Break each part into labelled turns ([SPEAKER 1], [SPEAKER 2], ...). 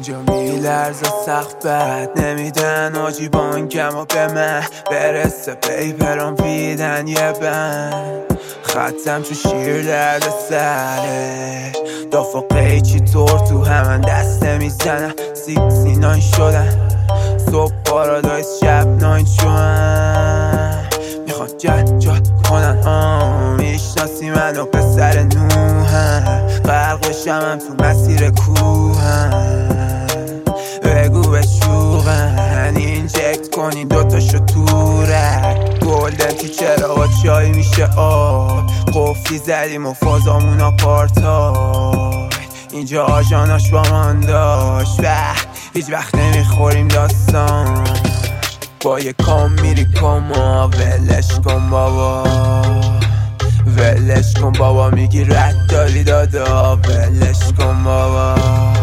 [SPEAKER 1] اینجا میلرزه سخت بد نمیدن آجی بانکم و به من برسه پیپرام ویدن یه بند خطم تو شیر درد سره داف و قیچی طور تو همن دست نمیزنن سینان شدن صبح پارادایس شب ناین شوان میخواد جد کنن میشناسی منو پسر نوحم غرق بشم تو مسیر کوهم بگو به شوقن اینجکت کنین دوتاشو تو رک گلدن تیچرا با چای میشه آب قفلی زدیم و فازامون آپارتای اینجا آجاناش با من داشت هیچ وقت نمیخوریم داستان با یه کام میری کاما ولش کن بابا ولش کن بابا میگی رد داری دادا ولش کن بابا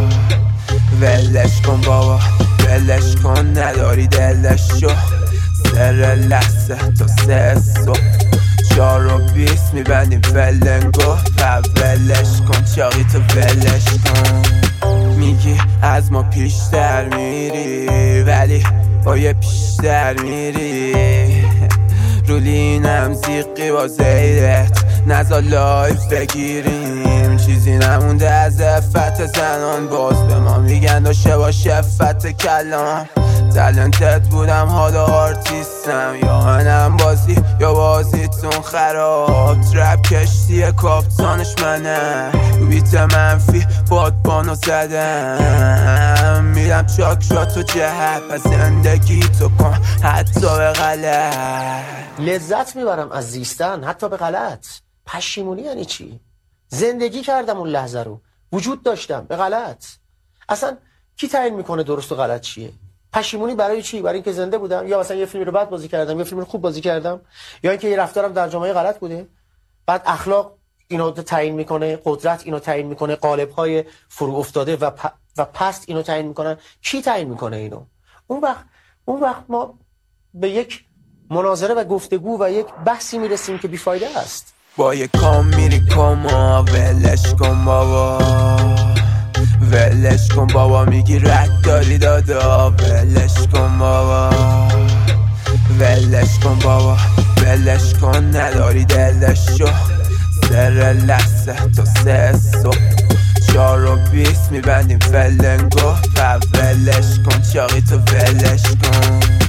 [SPEAKER 1] ولش کن بابا ولش کن نداری دلشو سر لحظه تا 3 صبح 4:20 میبندیم فلنگو ولش کن چاقی تو ولش کن میگی از ما پیشتر میری ولی با یه پیشتر میری رولینم زیقی با زیرت نزا لایف بگیریم چیزی نمونده از افت زنان باز به ما میگن داشته با شفت کلام تلنتت بودم حالا آرتیستم یا منم بازی یا بازیتون خراب ترپ کشتی کاپتانش منم رو بیت منفی بادبانو زدم میرم چاک شاتو جهت و زندگی تو کن حتی به غلط
[SPEAKER 2] لذت میبرم از زیستن حتی به غلط پشیمونی یعنی چی؟ زندگی کردم اون لحظه رو وجود داشتم به غلط اصلا کی تعیین میکنه درست و غلط چیه؟ پشیمونی برای چی؟ برای اینکه زنده بودم یا مثلا یه فیلم رو بد بازی کردم یا فیلم رو خوب بازی کردم یا اینکه یه رفتارم در جامعه غلط بوده بعد اخلاق اینو تعیین میکنه قدرت اینو تعیین میکنه قالب‌های فرو افتاده و پست اینو تعیین میکنن کی تعیین میکنه اینو اون وقت ما به یک مناظره و گفتگو و یک بحثی میرسیم که بیفایده است
[SPEAKER 1] با یه کام میری کاما ولش کن بابا ولش کن بابا میگی رد داری دادا ولش کن بابا ولش کن بابا ولش کن نداری دلشو سر لحظه تا 3 صبح 4:20 میبندیم فلنگو ولش کن چاقی تو ولش کن